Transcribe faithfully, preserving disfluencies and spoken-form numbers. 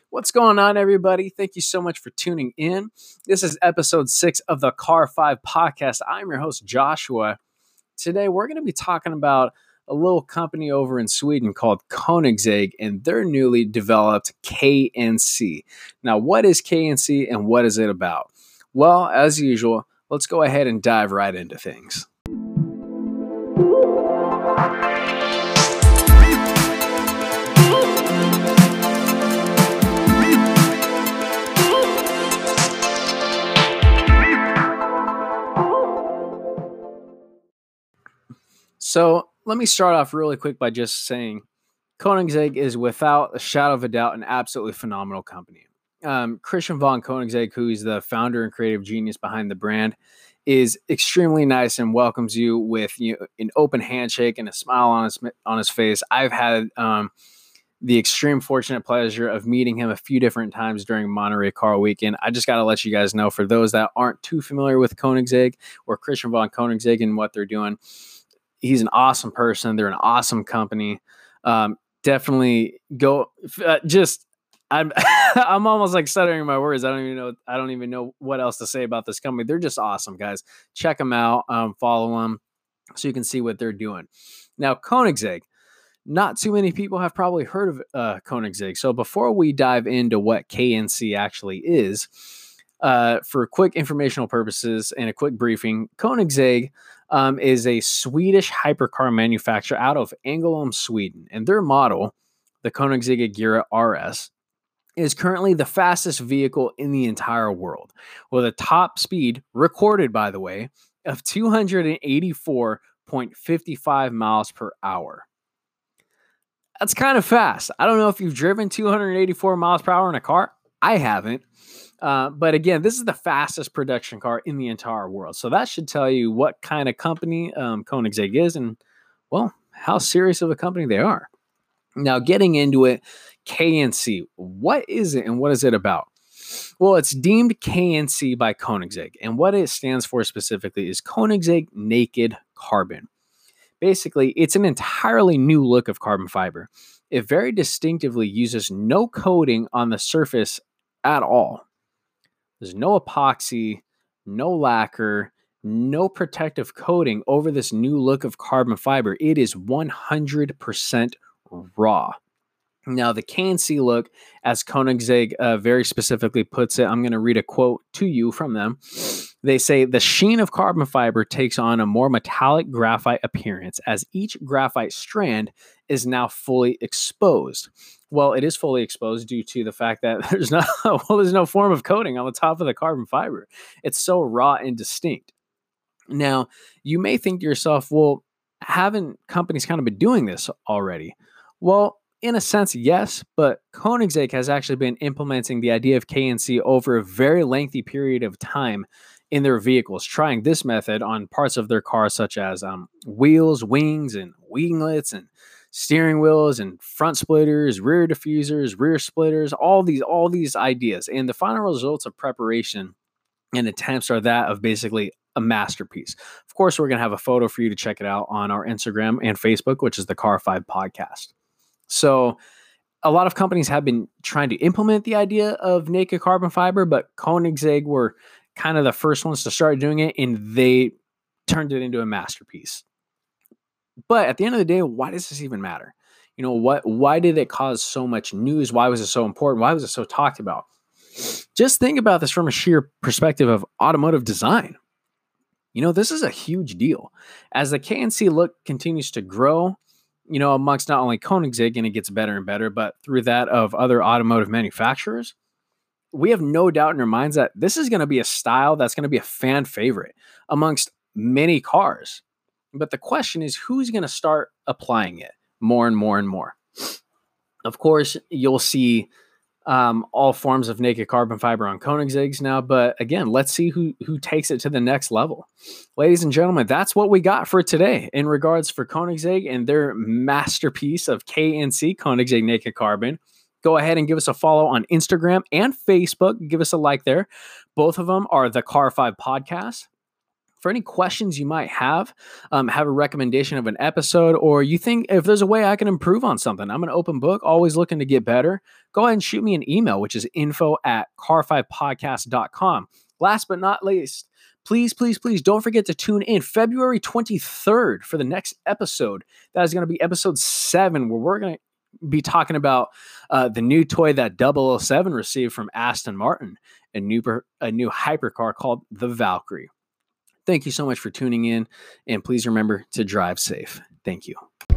What's going on, everybody? Thank you so much for tuning in. This is episode six of the Car five podcast. I'm your host, Joshua. Today, we're going to be talking about a little company over in Sweden called Koenigsegg and their newly developed K N C. Now, what is K N C and what is it about? Well, as usual, let's go ahead and dive right into things. So let me start off really quick by just saying Koenigsegg is without a shadow of a doubt an absolutely phenomenal company. Um, Christian von Koenigsegg, who is the founder and creative genius behind the brand, is extremely nice and welcomes you with you know, an open handshake and a smile on his on his face. I've had um, the extreme fortunate pleasure of meeting him a few different times during Monterey Car Weekend. I just got to let you guys know, for those that aren't too familiar with Koenigsegg or Christian von Koenigsegg and what they're doing, he's an awesome person. They're an awesome company. Um, definitely go. Uh, just I'm I'm almost like stuttering my words. I don't even know. I don't even know what else to say about this company. They're just awesome, guys. Check them out. Um, follow them so you can see what they're doing. Now, Koenigsegg. Not too many people have probably heard of uh, Koenigsegg. So before we dive into what K N C actually is, uh, for quick informational purposes and a quick briefing, Koenigsegg um, is a Swedish hypercar manufacturer out of Ängelholm, Sweden. And their model, the Koenigsegg Agera R S, is currently the fastest vehicle in the entire world, with a top speed, recorded by the way, of two hundred eighty-four point five five miles per hour. That's kind of fast. I don't know if you've driven two hundred eighty-four miles per hour in a car. I haven't. Uh, but again, this is the fastest production car in the entire world. So that should tell you what kind of company um, Koenigsegg is and, well, how serious of a company they are. Now, getting into it, K N C, what is it and what is it about? Well, it's deemed K N C by Koenigsegg. And what it stands for specifically is Koenigsegg Naked Carbon. Basically, it's an entirely new look of carbon fiber. It very distinctively uses no coating on the surface at all. There's no epoxy, no lacquer, no protective coating over this new look of carbon fiber. It is one hundred percent raw. Now, the K N C look, as Koenigsegg uh, very specifically puts it, I'm going to read a quote to you from them. They say, the sheen of carbon fiber takes on a more metallic graphite appearance as each graphite strand is now fully exposed. Well, it is fully exposed due to the fact that there's no, well, there's no form of coating on the top of the carbon fiber. It's so raw and distinct. Now, you may think to yourself, well, haven't companies kind of been doing this already? Well, in a sense, yes, but Koenigsegg has actually been implementing the idea of K N C over a very lengthy period of time in their vehicles, trying this method on parts of their cars, such as um, wheels, wings, and winglets, and steering wheels, and front splitters, rear diffusers, rear splitters, all these, all these ideas. And the final results of preparation and attempts are that of basically a masterpiece. Of course, we're going to have a photo for you to check it out on our Instagram and Facebook, which is the Car five podcast. So a lot of companies have been trying to implement the idea of naked carbon fiber, but Koenigsegg were kind of the first ones to start doing it, and they turned it into a masterpiece. But at the end of the day, why does this even matter? You know, what? Why did it cause so much news? Why was it so important? Why was it so talked about? Just think about this from a sheer perspective of automotive design. You know, this is a huge deal. As the K N C look continues to grow, you know, amongst not only Koenigsegg, and it gets better and better, but through that of other automotive manufacturers, we have no doubt in our minds that this is going to be a style that's going to be a fan favorite amongst many cars. But the question is, who's going to start applying it more and more and more? Of course, you'll see um, all forms of naked carbon fiber on Koenigsegg's now. But again, let's see who, who takes it to the next level. Ladies and gentlemen, that's what we got for today in regards for Koenigsegg and their masterpiece of K N C, Koenigsegg Naked Carbon. Go ahead and give us a follow on Instagram and Facebook. Give us a like there. Both of them are the Car five Podcast. For any questions you might have, um, have a recommendation of an episode, or you think if there's a way I can improve on something, I'm an open book, always looking to get better. Go ahead and shoot me an email, which is info at car five podcast dot com. Last but not least, please, please, please don't forget to tune in February twenty-third for the next episode. That is going to be episode seven, where we're going to be talking about uh, the new toy that double oh seven received from Aston Martin, a new, a new hypercar called the Valkyrie. Thank you so much for tuning in, and please remember to drive safe. Thank you.